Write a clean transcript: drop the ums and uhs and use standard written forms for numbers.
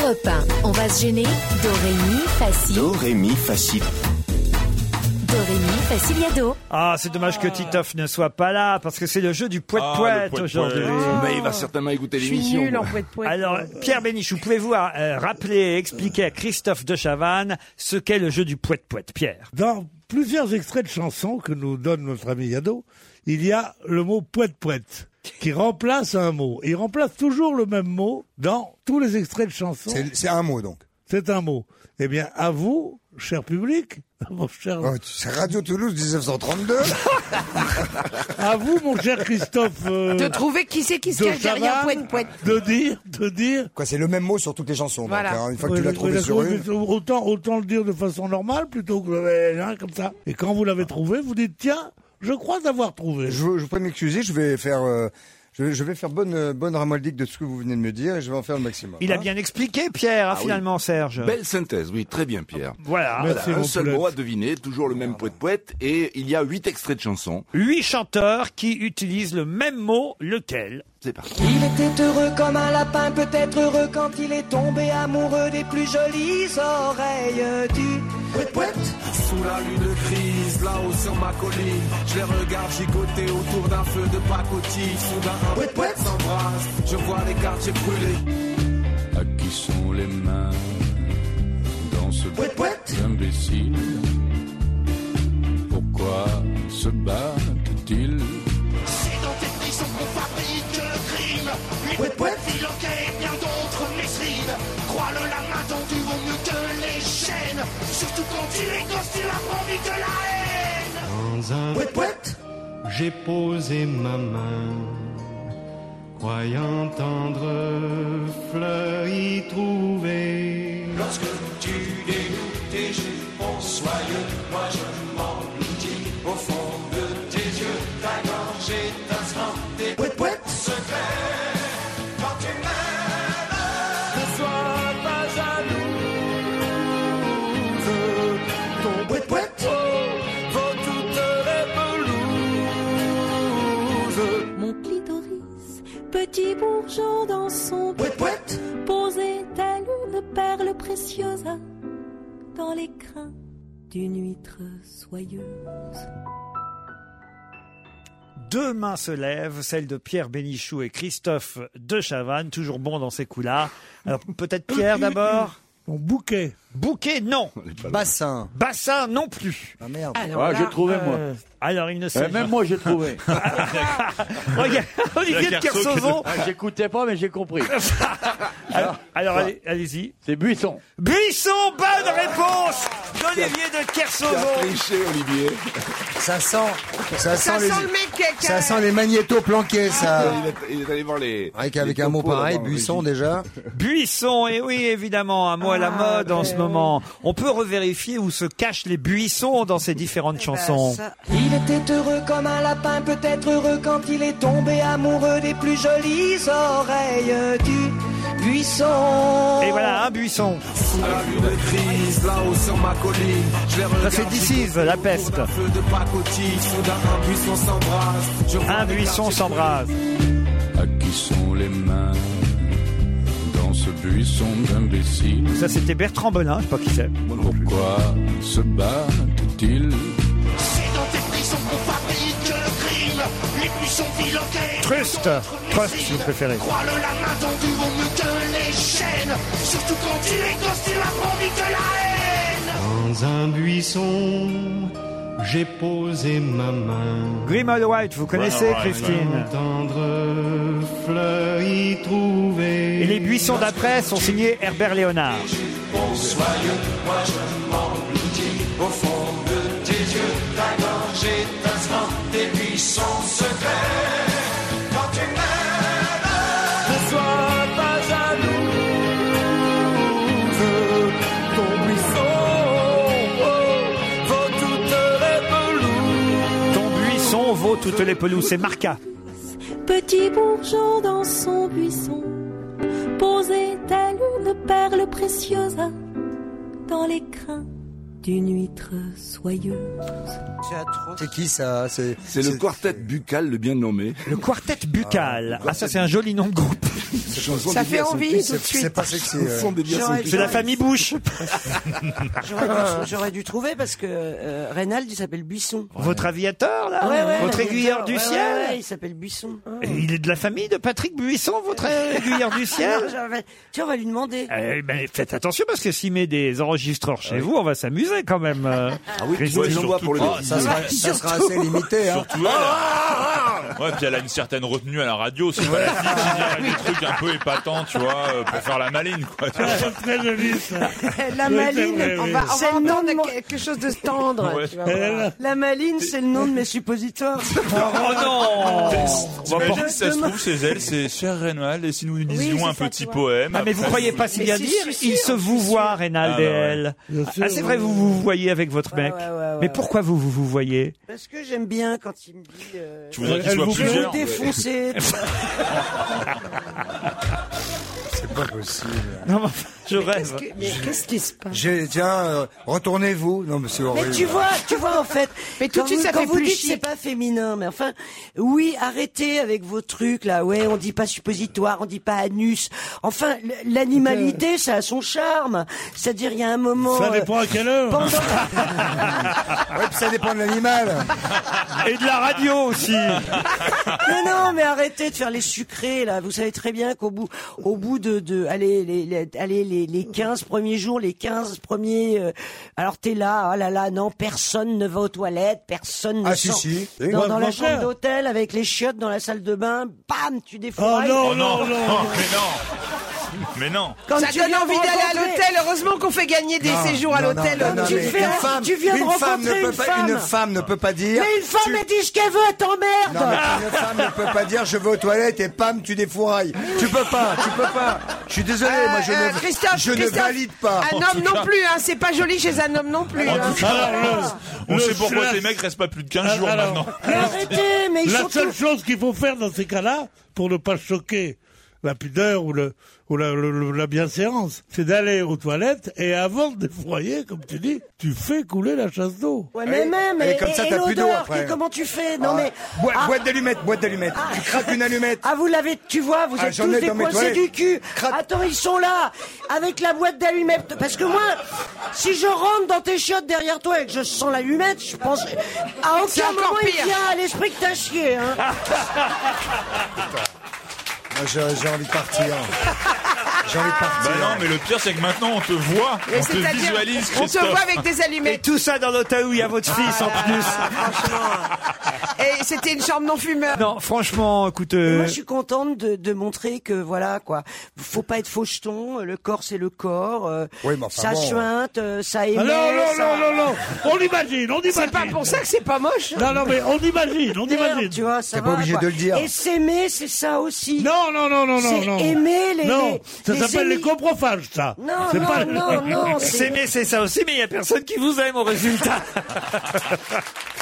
Europe 1, on va se gêner. Do, ré, mi, facile. Do, ré, mi, facile. Do, ré, mi, faciliado. Ah, c'est dommage que Titoff ne soit pas là, parce que c'est le jeu du poète-poète aujourd'hui. Mais il va certainement écouter Je suis l'émission. nulle en poète-poète. Alors, Pierre Bénichou, pouvez-vous rappeler et expliquer à Christophe de Chavannes ce qu'est le jeu du poète-poète, Pierre? Dans plusieurs extraits de chansons que nous donne notre ami Yado, il y a le mot poète-poète qui remplace un mot. Il remplace toujours le même mot dans tous les extraits de chansons. C'est un mot, donc. C'est un mot. Eh bien, à vous, cher public, mon cher... Oh, c'est Radio Toulouse 1932. À vous, mon cher Christophe... De trouver qui c'est qui se cache derrière poète-poète. De dire... Quoi, c'est le même mot sur toutes les chansons. Voilà. Donc, une fois que tu l'as trouvé sur une... Autant le dire de façon normale plutôt que comme ça. Et quand vous l'avez trouvé, vous dites, tiens, je crois avoir trouvé. Je vous prie de m'excuser, je vais faire... Je vais faire bonne ramoldique de ce que vous venez de me dire et je vais en faire le maximum. Il a bien expliqué, Pierre, finalement, Serge. Belle synthèse, oui, très bien, Pierre. Voilà. Merci, Un mon seul poulette. mot à deviner, toujours le même poète-poète, et il y a 8 extraits de chansons. 8 chanteurs qui utilisent le même mot, lequel? C'est parti. Il était heureux comme un lapin, peut-être heureux quand il est tombé amoureux des plus jolies oreilles du poète-poète. Sous la lune grise, là-haut sur ma colline, je les regarde gigoter autour d'un feu de pacotille. Soudain un poète-poète s'embrasse, je vois les quartiers brûlés. À qui sont les mains dans ce Poète-poète. imbécile? Pourquoi se battent-ils? C'est dans tes prisons qu'on fabrique le crime. Les Poète-poète. filoquets et bien d'autres mesrines. Crois-le, la main tendue vaut mieux que les chaînes. Surtout quand tu es gosse, tu apprends vite de la haine. Dans un Poète-poète. j'ai posé ma main, croyant tendre fleur y trouver. Lorsque tu dénoues tes jupons soyeux, moi je m'engloutis au fond de tes yeux. Ta gorge étincelant des Poète-poète. secrets. Quand tu m'aimes, ne sois pas jalouse. Ton Poète-poète. vaut toutes les pelouses. Mon clitoris, petit bourgeon dans son Poète-poète. posé telle une perle précieuse dans les crins d'une huître soyeuse. Deux mains se lèvent, celle de Pierre Bénichou et Christophe de Chavannes, toujours bon dans ces coups-là. Alors peut-être Pierre d'abord. Mon bouquet. Bouquet, non. Bassin. Bassin, non plus. Ah merde. Alors Ah, là, j'ai trouvé, moi. Alors il ne sait Même moi, j'ai trouvé. Regarde, Olivier de Kersauzon. Ah, j'écoutais pas, mais j'ai compris. Alors allez-y. C'est Buisson. Buisson, bonne réponse d'Olivier de Kersauzon. Triché, Olivier. Ça sent ça les... sent le mec qui Ça sent les magnétos planqués, ça. Il est allé voir les... Avec les un mot topos pareil, là-bas en Buisson régie. déjà. Buisson, et oui, évidemment, un mot à la mode en ce moment. On peut revérifier où se cachent les buissons dans ces différentes chansons. Il était heureux comme un lapin, peut-être heureux quand il est tombé amoureux des plus jolies oreilles du buisson. Et voilà, un buisson. Sous la lune grise, là-haut sur ma colline, je les regarde. Ça c'est This Is, La Peste. autour d'un feu de pacotille. Soudain un buisson s'embrase. Je vois Un les buisson quartiers s'embrase. À qui sont les mains dans ce buisson d'imbéciles? Ça c'était Bertrand Belin, je sais pas qui c'est. Pourquoi se battent-ils? C'est dans tes prisons qu'on fabrique le crime. Les buissons filoquets. Trust, si vous préférez. Crois-le, la main tendue vaut mieux que les chaînes. Surtout quand tu es gosse, tu apprends vite de la haine. Dans un buisson, j'ai posé ma main, Grimald White, vous connaissez, Christine. tendre fleur y trouver. Et les buissons d'après sont signés Herbert Léonard. Bon soyeux, moi je m'engloutis au fond de tes yeux. Ta gorge étincelant des buissons secrets. Quand tu m'aimes, ne sois pas jalouse. Ton buisson vaut toutes les pelouses. Ton buisson vaut toutes les pelouses, c'est Marca. Petit bourgeon dans son buisson, posé telle une perle précieuse dans les crins d'une huître soyeuse. C'est qui ça? C'est le quartet buccal, le bien nommé. Le quartet buccal. Ah, ça c'est un joli nom de groupe. Ça fait envie tout de suite. C'est pas sexy. C'est la famille Bush. J'aurais dû trouver parce que Reynald, il s'appelle Buisson. Votre aviateur, là Ouais, votre aiguilleur du ciel. Ouais, il s'appelle Buisson. Et il est de la famille de Patrick Buisson, votre aiguilleur du ciel. Tiens, on va lui demander. Faites attention parce que s'il met des enregistreurs chez vous, on va s'amuser quand même. Ah oui, tu Christine. vois pour le Ça sera assez limité. Hein. Surtout elle. Ouais, puis elle a une certaine retenue à la radio. C'est pas la fille qui dirait des trucs un peu épatants, tu vois, pour faire la maline, quoi. C'est très joli, ça. La Oui, maline, c'est vrai, on oui. va entendre quelque chose de tendre. Ouais. Tu vas voir. La maline, c'est le nom de mes suppositoires. Oh non. T'imagines, si ça se trouve, chez elle, c'est cher Reynald, et si nous disions un petit poème. Ah mais vous après, croyez pas si bien dire, ils se vous voient, Reynald et elle. Ah c'est vrai, vous vous voyez avec votre mec. Mais pourquoi vous voyez? Parce que j'aime bien quand il me dit. Tu voudrais qu'il Elle soit vous plusieurs. Défoncer. C'est pas possible. Non, je rêve. Qu'est-ce qui se passe? Tiens, retournez-vous. Non, mais c'est horrible. Mais tu vois en fait. Mais tout de suite, ça quand fait vous plus dites chier. c'est pas féminin, mais enfin, oui, arrêtez avec vos trucs là. Ouais, on dit pas suppositoire, on dit pas anus. Enfin, l'animalité, ça a son charme. C'est-à-dire, il y a un moment. Ça dépend à quelle heure. Ouais, puis ça dépend de l'animal. Et de la radio aussi. Mais arrêtez de faire les sucrés là. Vous savez très bien qu'au bout allez les 15 premiers jours, les 15 premiers. Alors t'es là, oh là là, non, personne ne va aux toilettes, personne ne sort. Si. Dans la chambre d'hôtel avec les chiottes dans la salle de bain, bam, tu Oh défourailles. non. Mais non. Quand Ça tu donne viens de envie d'aller à rencontrer- l'hôtel. Heureusement qu'on fait gagner des séjours à l'hôtel. Tu viens de rencontrer une femme. Une femme ne peut pas dire. Mais une femme, elle dit ce qu'elle veut, elle t'emmerde. Non, mais une femme ne peut pas dire je vais aux toilettes et pam, tu défourailles. Tu peux pas. Je suis désolé, moi je ne valide pas. Un homme non plus, hein. C'est pas joli chez un homme non plus. Hein. On sait pourquoi tes mecs restent pas plus de 15 jours maintenant. Mais arrêtez, mais ils La sont seule chose qu'il faut faire dans ces cas-là, pour ne pas choquer la pudeur ou la bienséance, c'est d'aller aux toilettes et avant de défroyer, comme tu dis, tu fais couler la chasse d'eau. Ouais, mais même, et comme ça, et t'as plus d'eau l'odeur, après. comment tu fais? Non, mais. Boîte d'allumettes. Tu craques une allumette. Ah, vous l'avez, tu vois, vous êtes j'en tous ai des dans mes coincés toilettes. du cul. Attends, ils sont là, avec la boîte d'allumettes. Parce que moi, si je rentre dans tes chiottes derrière toi et que je sens l'allumette, je pense, à C'est aucun encore moment il pire. vient à l'esprit que t'as chié, hein. Moi, j'ai envie de partir. J'ai envie de partir. Bah non, mais le pire, c'est que maintenant, on te voit, Mais on te c'est-à-dire, visualise, on te Christophe. voit avec des Et allumettes. tout ça dans l'hôtel où il y a votre fils en plus. Et c'était une chambre non fumeur. Non, franchement, écoute. Moi, je suis contente de montrer que voilà quoi, faut pas être faucheton. Le corps, c'est le corps. Oui, mais enfin ça bon. suinte, ça émet. Non. On imagine. C'est pas pour ça que c'est pas moche. Non, mais on imagine. Tu vois, ça T'es va. pas obligé quoi. de le dire. Et s'aimer, c'est ça aussi. Non. C'est aimer les. Non, ça les s'appelle les aimer. coprophages, ça. Non. S'aimer, c'est ça aussi, mais il y a personne qui vous aime au résultat.